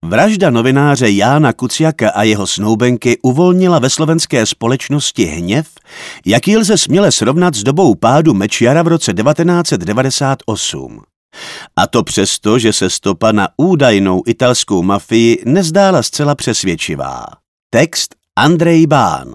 Vražda novináře Jána Kuciaka a jeho snoubenky uvolnila ve slovenské společnosti hněv, jaký lze směle srovnat s dobou pádu Mečiara v roce 1998. A to přesto, že se stopa na údajnou italskou mafii nezdála zcela přesvědčivá. Text Andrej Bán.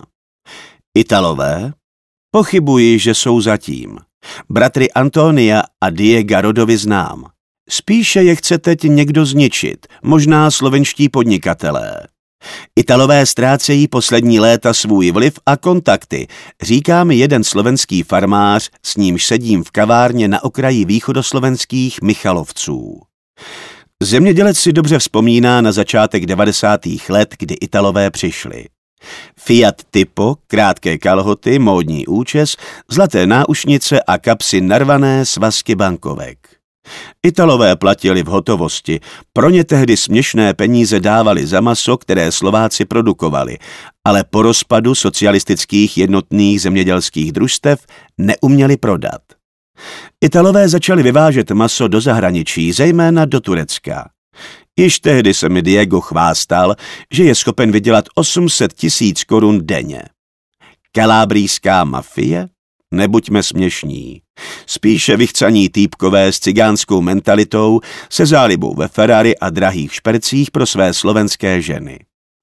Italové? Pochybuji, že jsou zatím. Bratry Antonia a Diega Rodovi znám. Spíše je chce teď někdo zničit, možná slovenští podnikatelé. Italové ztrácejí poslední léta svůj vliv a kontakty, říká mi jeden slovenský farmář, s nímž sedím v kavárně na okraji východoslovenských Michalovců. Zemědělec si dobře vzpomíná na začátek 90. let, kdy Italové přišli. Fiat Tipo, krátké kalhoty, módní účes, zlaté náušnice a kapsy narvané svazky bankovek. Italové platili v hotovosti, pro ně tehdy směšné peníze dávali za maso, které Slováci produkovali, ale po rozpadu socialistických jednotných zemědělských družstev neuměli prodat. Italové začali vyvážet maso do zahraničí, zejména do Turecka. Již tehdy se mi Diego chvástal, že je schopen vydělat 800 000 korun denně. Kalábrijská mafie? Nebuďme směšní. Spíše vychcaní týpkové s cigánskou mentalitou se zálibou ve Ferrari a drahých špercích pro své slovenské ženy.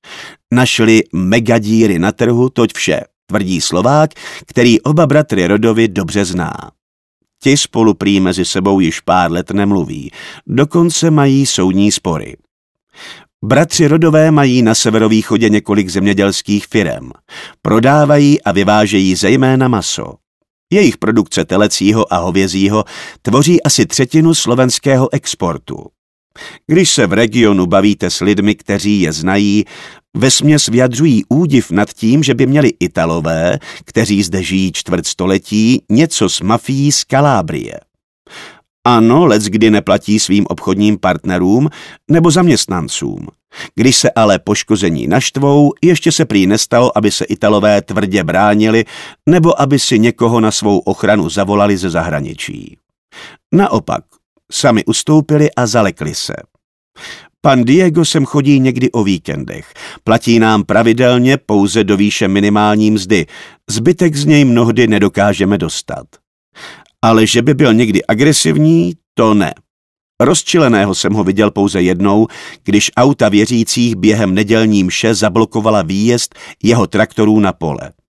Našli megadíry na trhu, toť vše, tvrdí Slovák, který oba bratry Rodovi dobře zná. Ti spolu prý mezi sebou již pár let nemluví, dokonce mají soudní spory. Bratři Rodové mají na severovýchodě několik zemědělských firem. Prodávají a vyvážejí zejména maso. Jejich produkce telecího a hovězího tvoří asi 1/3 slovenského exportu. Když se v regionu bavíte s lidmi, kteří je znají, vesměs vyjadřují údiv nad tím, že by měli Italové, kteří zde žijí čtvrtstoletí, něco s mafií z Kalábrie. Ano, leckdy neplatí svým obchodním partnerům nebo zaměstnancům. Když se ale poškození naštvou, ještě se prý nestalo, aby se Italové tvrdě bránili nebo aby si někoho na svou ochranu zavolali ze zahraničí. Naopak, sami ustoupili a zalekli se. Pan Diego sem chodí někdy o víkendech. Platí nám pravidelně pouze do výše minimální mzdy. Zbytek z něj mnohdy nedokážeme dostat. Ale že by byl někdy agresivní, to ne. Rozčileného jsem ho viděl pouze jednou, když auta věřících během nedělní mše zablokovala výjezd jeho traktorů na pole.